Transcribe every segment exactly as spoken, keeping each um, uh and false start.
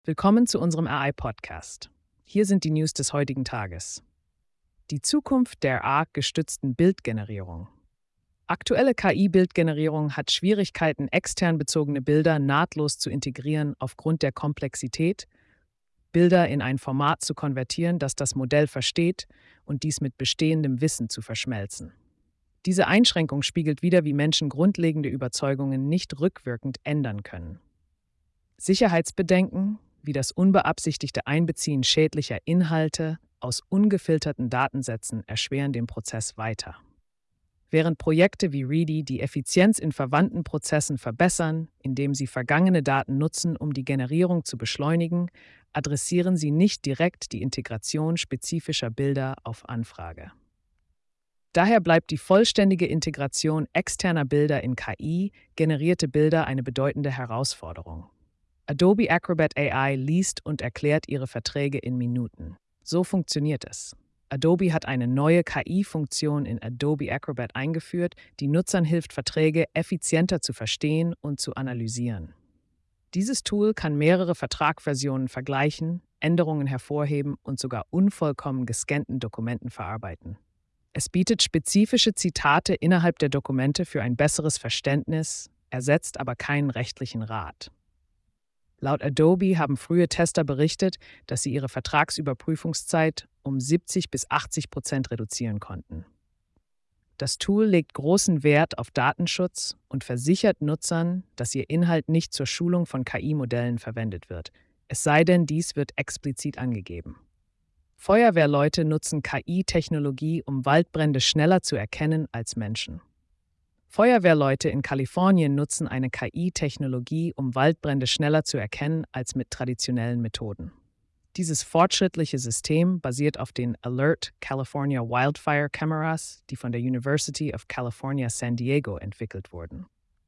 Willkommen zu unserem A I-Podcast. Hier sind die News des heutigen Tages. Die Zukunft der A I-gestützten Bildgenerierung. Aktuelle K I-Bildgenerierung hat Schwierigkeiten, extern bezogene Bilder nahtlos zu integrieren aufgrund der Komplexität, Bilder in ein Format zu konvertieren, das das Modell versteht und dies mit bestehendem Wissen zu verschmelzen. Diese Einschränkung spiegelt wider, wie Menschen grundlegende Überzeugungen nicht rückwirkend ändern können. Sicherheitsbedenken, wie das unbeabsichtigte Einbeziehen schädlicher Inhalte aus ungefilterten Datensätzen, erschweren den Prozess weiter. Während Projekte wie Ready die Effizienz in verwandten Prozessen verbessern, indem sie vergangene Daten nutzen, um die Generierung zu beschleunigen, adressieren sie nicht direkt die Integration spezifischer Bilder auf Anfrage. Daher bleibt die vollständige Integration externer Bilder in K I-generierte Bilder eine bedeutende Herausforderung. Adobe Acrobat A I liest und erklärt ihre Verträge in Minuten. So funktioniert es. Adobe hat eine neue K I-Funktion in Adobe Acrobat eingeführt, die Nutzern hilft, Verträge effizienter zu verstehen und zu analysieren. Dieses Tool kann mehrere Vertragsversionen vergleichen, Änderungen hervorheben und sogar unvollkommen gescannten Dokumenten verarbeiten. Es bietet spezifische Zitate innerhalb der Dokumente für ein besseres Verständnis, ersetzt aber keinen rechtlichen Rat. Laut Adobe haben frühe Tester berichtet, dass sie ihre Vertragsüberprüfungszeit um siebzig bis achtzig Prozent reduzieren konnten. Das Tool legt großen Wert auf Datenschutz und versichert Nutzern, dass ihr Inhalt nicht zur Schulung von K I-Modellen verwendet wird, es sei denn, dies wird explizit angegeben. Feuerwehrleute nutzen K I-Technologie, um Waldbrände schneller zu erkennen als Menschen. Feuerwehrleute in Kalifornien nutzen eine K I-Technologie, um Waldbrände schneller zu erkennen als mit traditionellen Methoden. Dieses fortschrittliche System basiert auf den Alert California Wildfire Cameras, die von der University of California San Diego entwickelt wurden.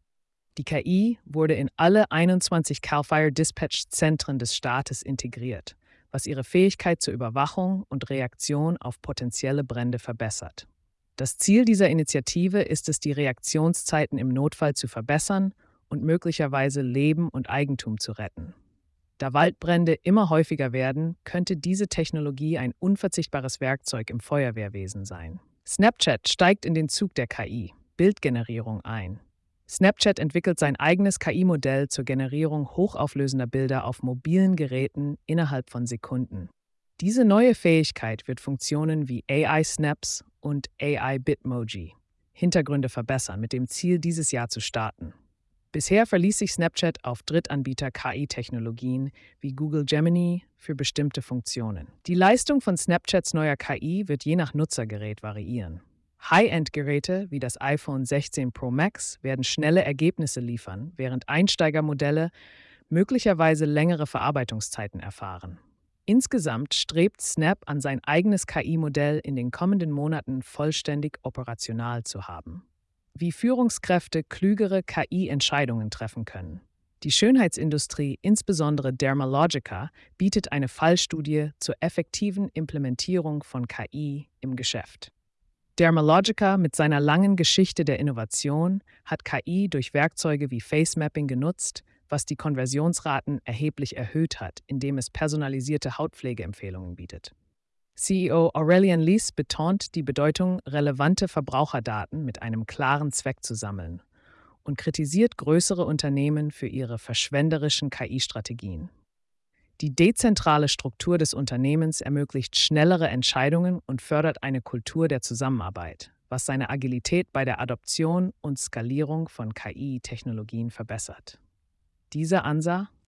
Die K I wurde in alle einundzwanzig Cal Fire Dispatch-Zentren des Staates integriert, was ihre Fähigkeit zur Überwachung und Reaktion auf potenzielle Brände verbessert. Das Ziel dieser Initiative ist es, die Reaktionszeiten im Notfall zu verbessern und möglicherweise Leben und Eigentum zu retten. Da Waldbrände immer häufiger werden, könnte diese Technologie ein unverzichtbares Werkzeug im Feuerwehrwesen sein. Snapchat steigt in den Zug der K I-Bildgenerierung ein. Snapchat entwickelt sein eigenes K I-Modell zur Generierung hochauflösender Bilder auf mobilen Geräten innerhalb von Sekunden. Diese neue Fähigkeit wird Funktionen wie A I-Snaps und A I-Bitmoji Hintergründe verbessern, mit dem Ziel, dieses Jahr zu starten. Bisher verließ sich Snapchat auf Drittanbieter-K I-Technologien wie Google Gemini für bestimmte Funktionen. Die Leistung von Snapchats neuer K I wird je nach Nutzergerät variieren. High-End-Geräte wie das iPhone sechzehn Pro Max werden schnelle Ergebnisse liefern, während Einsteigermodelle möglicherweise längere Verarbeitungszeiten erfahren. Insgesamt strebt Snap an, sein eigenes K I-Modell in den kommenden Monaten vollständig operational zu haben. Wie Führungskräfte klügere K I-Entscheidungen treffen können. Die Schönheitsindustrie, insbesondere Dermalogica, bietet eine Fallstudie zur effektiven Implementierung von K I im Geschäft. Dermalogica mit seiner langen Geschichte der Innovation hat K I durch Werkzeuge wie Face Mapping genutzt, was die Konversionsraten erheblich erhöht hat, indem es personalisierte Hautpflegeempfehlungen bietet. C E O Aurelian Lees betont die Bedeutung, relevante Verbraucherdaten mit einem klaren Zweck zu sammeln und kritisiert größere Unternehmen für ihre verschwenderischen K I-Strategien. Die dezentrale Struktur des Unternehmens ermöglicht schnellere Entscheidungen und fördert eine Kultur der Zusammenarbeit, was seine Agilität bei der Adoption und Skalierung von K I-Technologien verbessert. Dieser Ansatz